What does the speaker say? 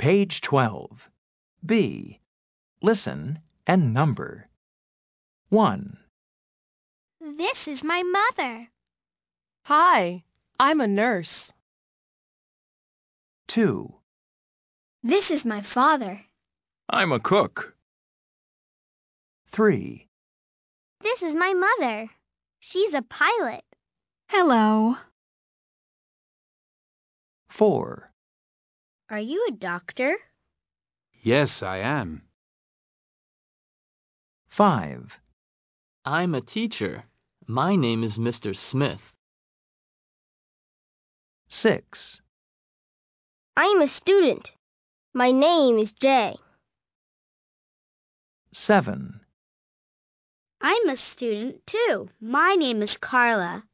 Page 12. B. Listen and number. 1, This is my mother. Hi, I'm a nurse. 2, This is my father. I'm a cook. 3, This is my mother. She's a pilot. Hello. 4, Are you a doctor? Yes, I am. 5, I'm a teacher. My name is Mr. Smith. 6, I'm a student. My name is Jay. 7, I'm a student too. My name is Carla.